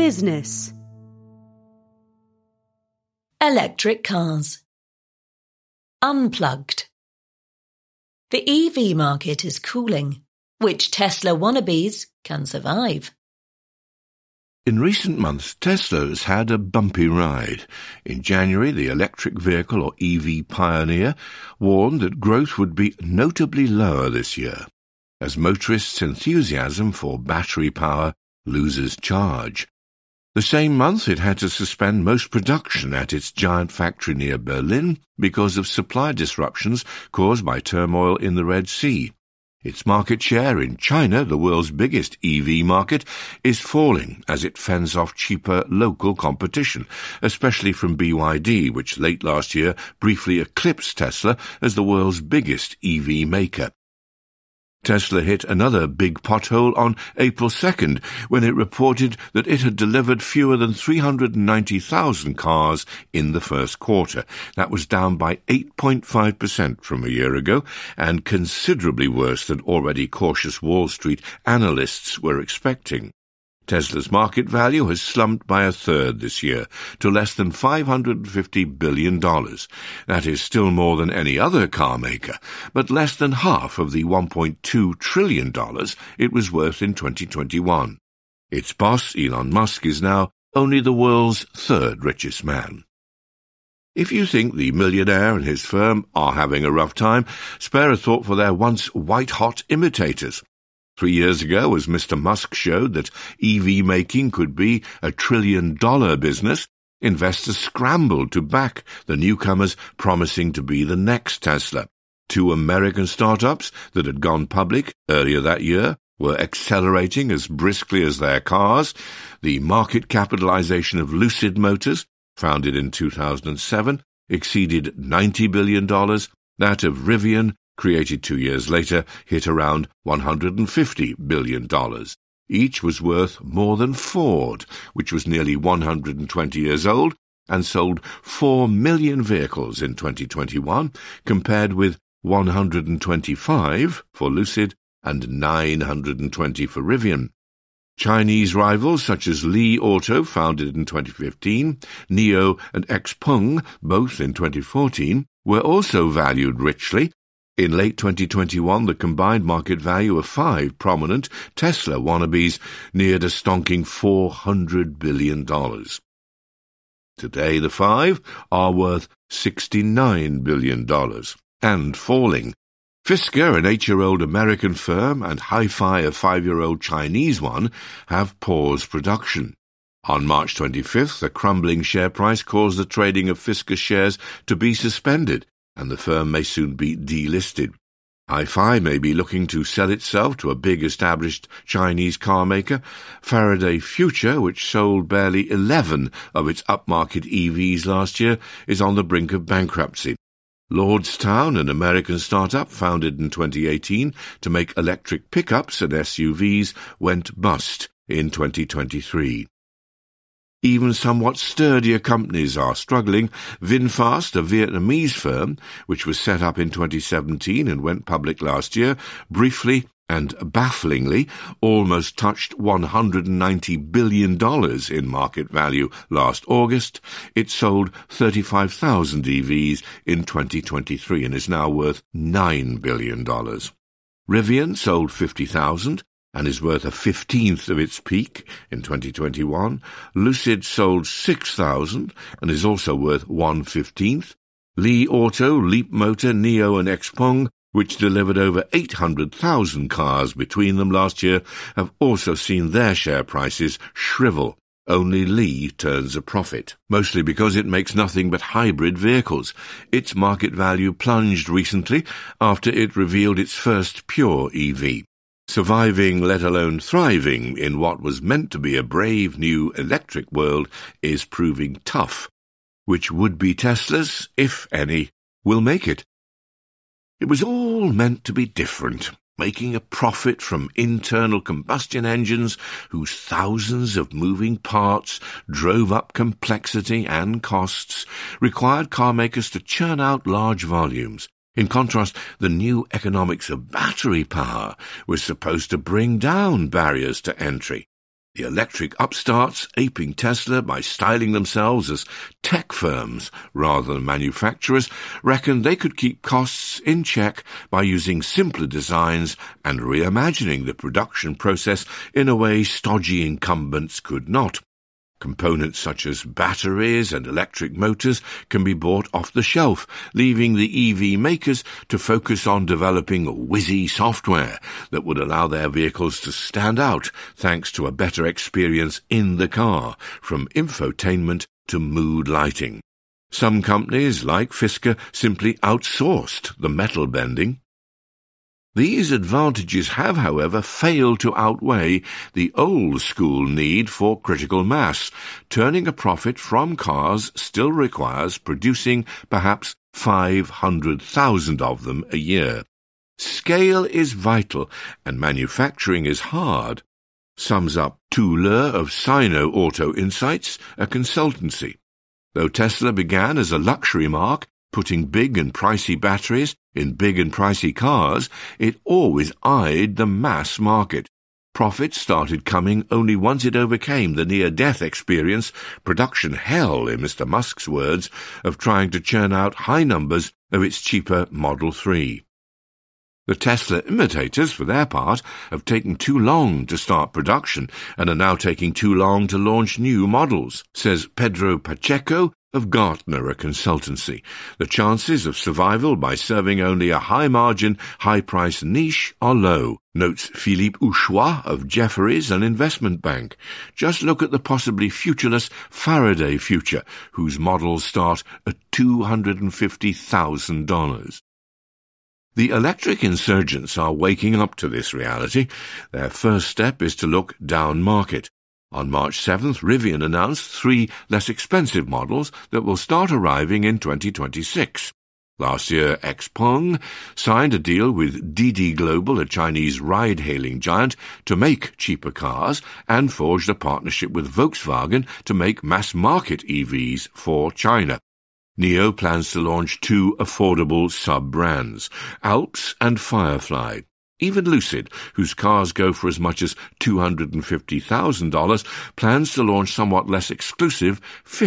business. Electric cars. Unplugged. The EV market is cooling. Which Tesla wannabes can survive? In recent months, Tesla has had a bumpy ride. In January, the electric vehicle, or EV pioneer, warned that growth would be notably lower this year, as motorists' enthusiasm for battery power loses charge. The same month, it had to suspend most production at its giant factory near Berlin because of supply disruptions caused by turmoil in the Red Sea. Its market share in China, the world's biggest EV market, is falling as it fends off cheaper local competition, especially from BYD, which late last year briefly eclipsed Tesla as the world's biggest EV maker. Tesla hit another big pothole on April 2nd when it reported that it had delivered fewer than 390,000 cars in the first quarter. That was down by 8.5% from a year ago and considerably worse than already cautious Wall Street analysts were expecting. Tesla's market value has slumped by a third this year to less than $550 billion. That is still more than any other car maker, but less than half of the $1.2 trillion it was worth in 2021. Its boss, Elon Musk, is now only the world's third richest man. If you think the millionaire and his firm are having a rough time, spare a thought for their once white-hot imitators. 3 years ago, as Mr. Musk showed that EV making could be a $1 trillion business, investors scrambled to back the newcomers promising to be the next Tesla. 2 American startups that had gone public earlier that year were accelerating as briskly as their cars. The market capitalization of Lucid Motors, founded in 2007, exceeded $90 billion. That of Rivian, created 2 years later, hit around $150 billion. Each was worth more than Ford, which was nearly 120 years old and sold 4 million vehicles in 2021, compared with 125 for Lucid and 920 for Rivian. Chinese rivals such as Li Auto, founded in 2015, NIO and XPeng, both in 2014, were also valued richly. In late 2021, the combined market value of 5 prominent Tesla wannabes neared a stonking $400 billion. Today, the 5 are worth $69 billion and falling. Fisker, an 8-year-old American firm, and Hi-Fi, a 5-year-old Chinese one, have paused production. On March 25th, the crumbling share price caused the trading of Fisker shares to be suspended, and the firm may soon be delisted. Hi-Fi may be looking to sell itself to a big established Chinese car maker. Faraday Future, which sold barely 11 of its upmarket EVs last year, is on the brink of bankruptcy. Lordstown, an American startup founded in 2018 to make electric pickups and SUVs, went bust in 2023. Even somewhat sturdier companies are struggling. VinFast, a Vietnamese firm, which was set up in 2017 and went public last year, briefly and bafflingly almost touched $190 billion in market value last August. It sold 35,000 EVs in 2023 and is now worth $9 billion. Rivian sold 50,000 and is worth a 15th of its peak in 2021. Lucid sold 6,000 and is also worth 1/15. Li Auto, Leapmotor, NIO and XPeng, which delivered over 800,000 cars between them last year, have also seen their share prices shrivel. Only Li turns a profit, mostly because it makes nothing but hybrid vehicles. Its market value plunged recently after it revealed its first pure EV. Surviving, let alone thriving, in what was meant to be a brave new electric world is proving tough. Which would-be Teslas, if any, will make it? It was all meant to be different, making a profit from internal combustion engines whose thousands of moving parts drove up complexity and costs, required car makers to churn out large volumes. In contrast, the new economics of battery power was supposed to bring down barriers to entry. The electric upstarts, aping Tesla by styling themselves as tech firms rather than manufacturers, reckoned they could keep costs in check by using simpler designs and reimagining the production process in a way stodgy incumbents could not. Components such as batteries and electric motors can be bought off the shelf, leaving the EV makers to focus on developing whizzy software that would allow their vehicles to stand out thanks to a better experience in the car, from infotainment to mood lighting. Some companies, like Fisker, simply outsourced the metal bending. These advantages have, however, failed to outweigh the old-school need for critical mass. Turning a profit from cars still requires producing perhaps 500,000 of them a year. Scale is vital, and manufacturing is hard, sums up Tu Le of Sino Auto Insights, a consultancy. Though Tesla began as a luxury marque, putting big and pricey batteries in big and pricey cars, it always eyed the mass market. Profits started coming only once it overcame the near-death experience, production hell in Mr. Musk's words, of trying to churn out high numbers of its cheaper Model 3. The Tesla imitators, for their part, have taken too long to start production and are now taking too long to launch new models, says Pedro Pacheco of Gartner, a consultancy. The chances of survival by serving only a high-margin, high-price niche are low, notes Philippe Ouchois of Jefferies, an investment bank. Just look at the possibly futureless Faraday Future, whose models start at $250,000. The electric insurgents are waking up to this reality. Their first step is to look down market. On March 7th, Rivian announced 3 less expensive models that will start arriving in 2026. Last year, XPeng signed a deal with Didi Global, a Chinese ride-hailing giant, to make cheaper cars, and forged a partnership with Volkswagen to make mass-market EVs for China. NIO plans to launch 2 affordable sub-brands, Alps and Firefly. Even Lucid, whose cars go for as much as $250,000, plans to launch somewhat less exclusive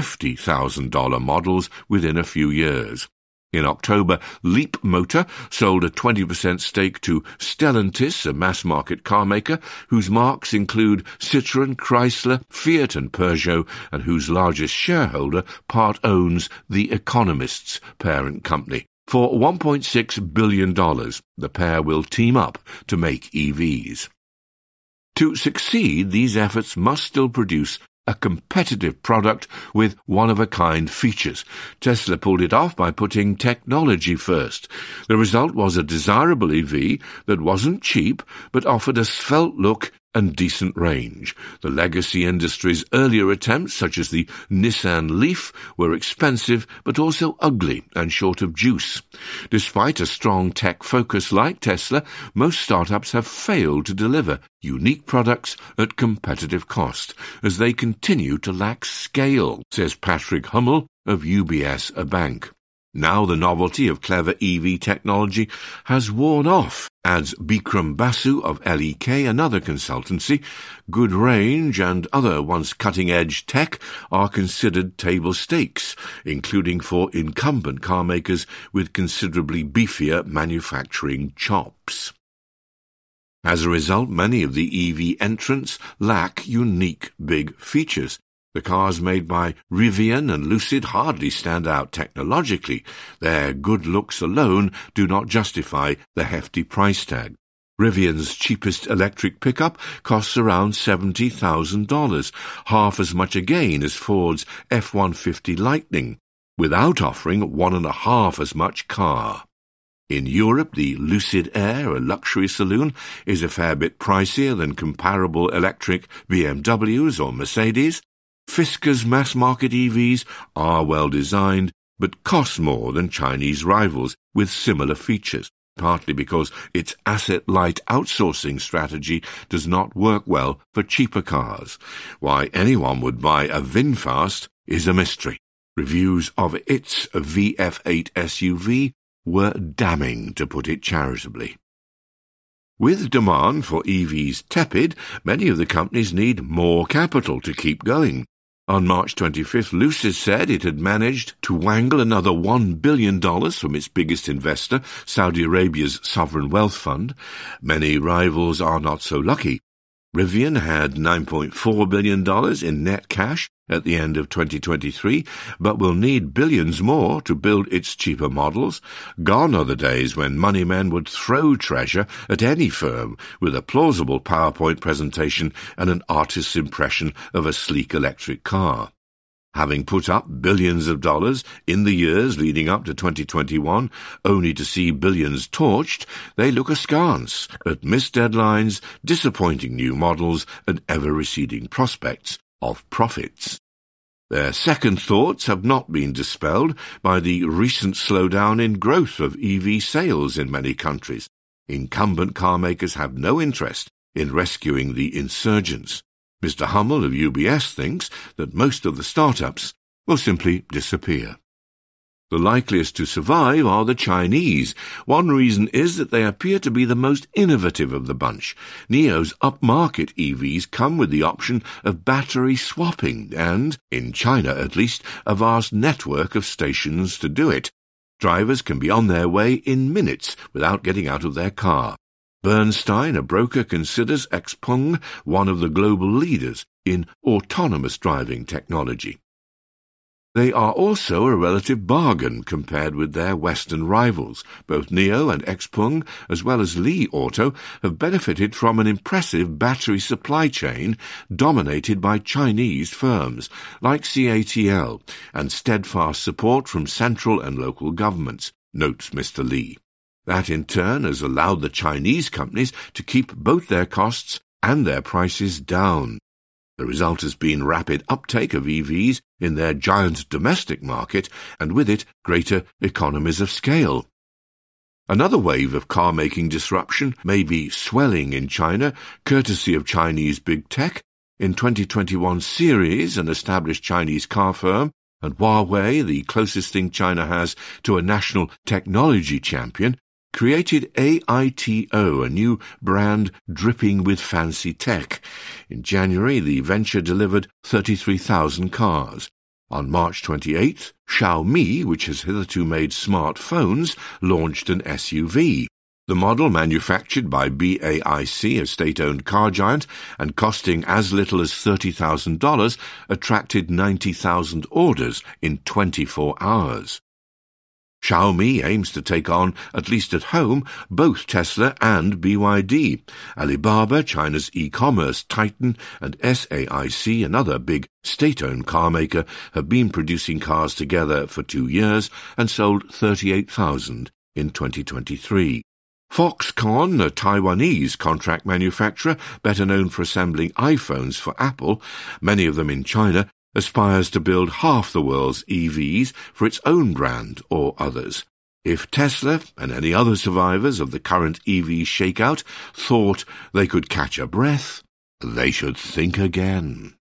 $50,000 models within a few years. In October, Leap Motor sold a 20% stake to Stellantis, a mass-market carmaker, whose marques include Citroën, Chrysler, Fiat and Peugeot, and whose largest shareholder part-owns The Economist's parent company. For $1.6 billion, the pair will team up to make EVs. To succeed, these efforts must still produce a competitive product with one-of-a-kind features. Tesla pulled it off by putting technology first. The result was a desirable EV that wasn't cheap, but offered a svelte look and decent range. The legacy industry's earlier attempts, such as the Nissan Leaf, were expensive but also ugly and short of juice. Despite a strong tech focus like Tesla, most startups have failed to deliver unique products at competitive cost, as they continue to lack scale, says Patrick Hummel of UBS, a bank. Now the novelty of clever EV technology has worn off, adds Bikram Basu of LEK, another consultancy. Good range and other once cutting-edge tech are considered table stakes, including for incumbent carmakers with considerably beefier manufacturing chops. As a result, many of the EV entrants lack unique big features. The cars made by Rivian and Lucid hardly stand out technologically. Their good looks alone do not justify the hefty price tag. Rivian's cheapest electric pickup costs around $70,000, half as much again as Ford's F-150 Lightning, without offering 1.5 as much car. In Europe, the Lucid Air, a luxury saloon, is a fair bit pricier than comparable electric BMWs or Mercedes. Fisker's mass-market EVs are well-designed, but cost more than Chinese rivals with similar features, partly because its asset-light outsourcing strategy does not work well for cheaper cars. Why anyone would buy a VinFast is a mystery. Reviews of its VF8 SUV were damning, to put it charitably. With demand for EVs tepid, many of the companies need more capital to keep going. On March 25th, Lucid said it had managed to wangle another $1 billion from its biggest investor, Saudi Arabia's sovereign wealth fund. Many rivals are not so lucky. Rivian had $9.4 billion in net cash at the end of 2023, but will need billions more to build its cheaper models. Gone are the days when money men would throw treasure at any firm with a plausible PowerPoint presentation and an artist's impression of a sleek electric car. Having put up billions of dollars in the years leading up to 2021, only to see billions torched, they look askance at missed deadlines, disappointing new models, and ever-receding prospects of profits. Their second thoughts have not been dispelled by the recent slowdown in growth of EV sales in many countries. Incumbent car makers have no interest in rescuing the insurgents. Mr. Hummel of UBS thinks that most of the startups will simply disappear. The likeliest to survive are the Chinese. One reason is that they appear to be the most innovative of the bunch. NIO's upmarket EVs come with the option of battery swapping and, in China at least, a vast network of stations to do it. Drivers can be on their way in minutes without getting out of their car. Bernstein, a broker, considers XPeng one of the global leaders in autonomous driving technology. They are also a relative bargain compared with their Western rivals. Both NIO and XPeng, as well as Li Auto, have benefited from an impressive battery supply chain dominated by Chinese firms like CATL and steadfast support from central and local governments, notes Mr. Li. That in turn has allowed the Chinese companies to keep both their costs and their prices down. The result has been rapid uptake of EVs in their giant domestic market, and with it greater economies of scale. Another wave of car-making disruption may be swelling in China, courtesy of Chinese big tech. In 2021, Series, an established Chinese car firm, and Huawei, the closest thing China has to a national technology champion, created AITO, a new brand dripping with fancy tech. In January, the venture delivered 33,000 cars. On March 28th, Xiaomi, which has hitherto made smartphones, launched an SUV. The model, manufactured by BAIC, a state-owned car giant, and costing as little as $30,000, attracted 90,000 orders in 24 hours. Xiaomi aims to take on, at least at home, both Tesla and BYD. Alibaba, China's e-commerce titan, and SAIC, another big state-owned car maker, have been producing cars together for 2 years and sold 38,000 in 2023. Foxconn, a Taiwanese contract manufacturer, better known for assembling iPhones for Apple, many of them in China, aspires to build half the world's EVs for its own brand or others. If Tesla and any other survivors of the current EV shakeout thought they could catch a breath, they should think again.